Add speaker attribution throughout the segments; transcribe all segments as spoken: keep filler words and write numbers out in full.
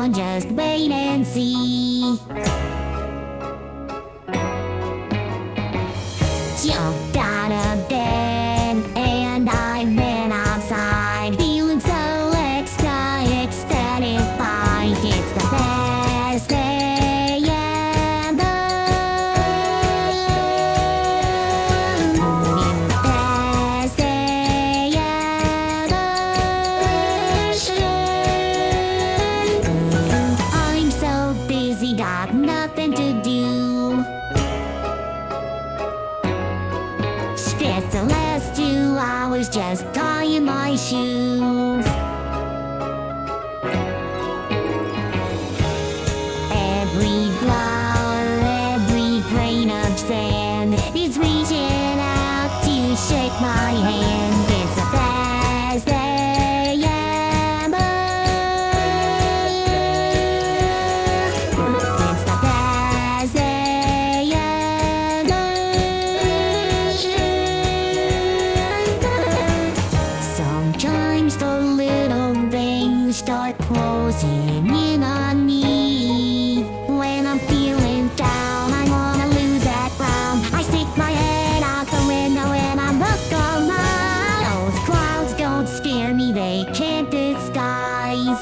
Speaker 1: on, just wait and see. Jumped out of bed and I ran outside, feeling so ecstatic, ecstatic. It's the best day ever. Best day ever. I'm so busy, got nothing to do. Spent the last two hours just tying my shoes. Every flower, every grain of sand is reaching out to shake my hand. It's the best day ever. It's the best day ever. Sometimes the little things start closing in on me. When I'm feeling down, I wanna lose that ground. I stick my head out the window and I look around. Those clouds don't scare me, they can't disguise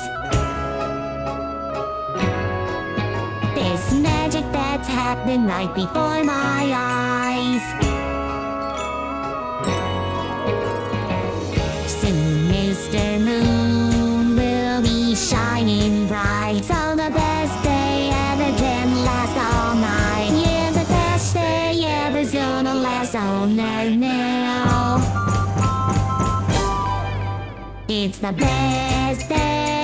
Speaker 1: this magic that's happened right before my eyes. Soon Mister Moon will be shining bright, so the best day ever can last all night. Yeah, the best day ever's gonna last all night now. It's the best day